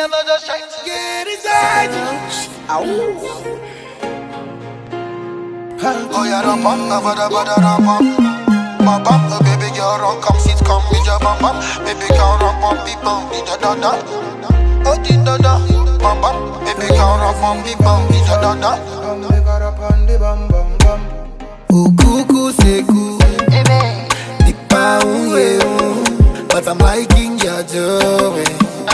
I'm not just trying to get inside you. Oh, yeah, rum bum, bada rum bum. Bum bum, baby girl, run, come sit, come with your bum bum. Baby girl, run, bum, beep, bum, beep, da da da. Oh, ding da da, bum bum. Baby girl, run, bum, beep, bum, beep, da da da. Ukuku seku, nipa unye un, but I'm liking your joy.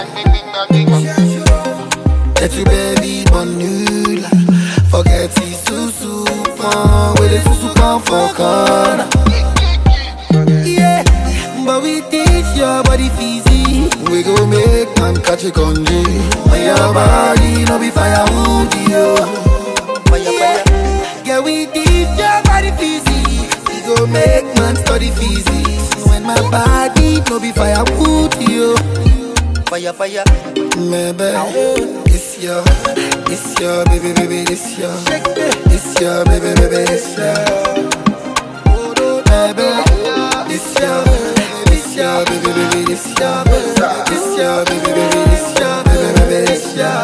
That you baby bonula, forget it susu, where the susu come for corner. Yeah, but we teach your body fizzy, we go make man catch a congee. On your body, no be fire wound you. Yeah, yeah, we teach your body fizzy, we go make man study physics. When my body, no be fire wound you. Fire, fire, maybe it's your baby, baby, it's your baby, baby, it's your baby, it's your baby, baby, it's your baby, baby, it's your baby, baby, it's your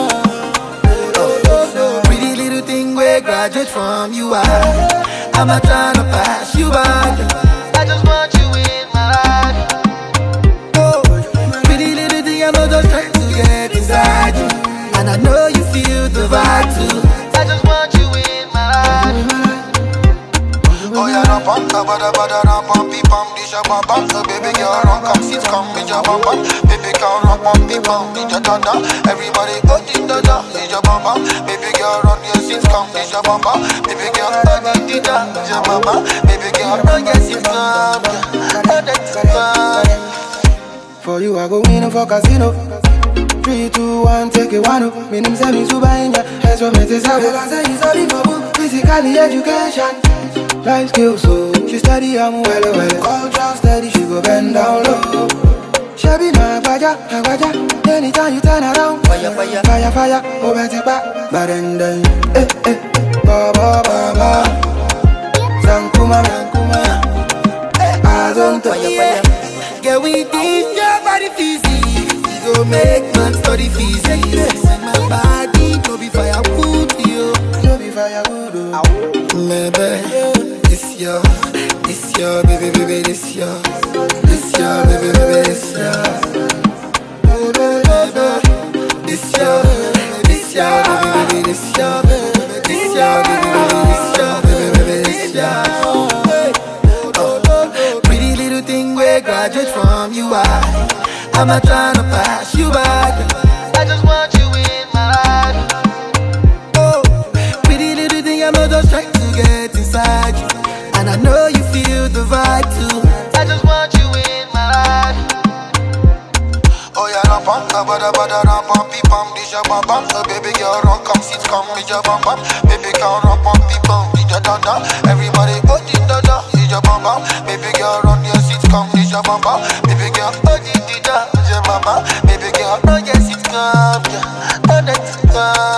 pretty little thing we graduate from you are. I'm not trying to pass you by. I just want you in my life. I'm not just trying to get inside you, and I know you feel the vibe too. I just want you in my life. Oh yeah, rum bum, bada rum bum, beep bum, dish a bum bum. So baby girl, run, come sit, come with your bum bum. Baby girl, run, bum, beep bum, dish a da da. Everybody, oh ding da da, dish a bum bum. Baby girl, run, your sit, come dish a bum bum. Baby girl, oh ding da, dish a bum bum. Baby girl, run, your sit, come, oh that's fun. For you, I go in for casino. 3, 2, 1, take it one. Me name say me super in ya. Hands from me to say it's only for book. Physically education, life skills. So she study, I'm well. Culture steady, she go bend down low. She be my baja. Anytime you turn around, fire, oh better back. But then, ba ba ba ba. Zankuma, I don't fire. Yeah, we teach your body physics, we go make man study physics. When my body no be firewood, yo. No be firewood, oh. Maybe it's your baby, baby, it's your baby, baby, it's your. It's your baby, baby, it's your baby, baby, it's your. Graduate from you, I'm not trying to pass you by. I just want you in my life. Oh, pretty little thing, I'm not just trying to get inside you, and I know you feel the vibe too. I just want you in my life. Oh yeah, rum bum, bada rum bum, beep bum, dish a bum bum. So baby girl, run, come sit, come with your bum bum. Baby girl, run, bum, beep bum, dish a da da. Everybody, oh ding da da, dish a bum bum. Baby girl, run your sit, come dish a bum bum. Baby girl, oh ding da da, dish a bum bum. Baby girl, oh yes it come, yeah, oh that's come.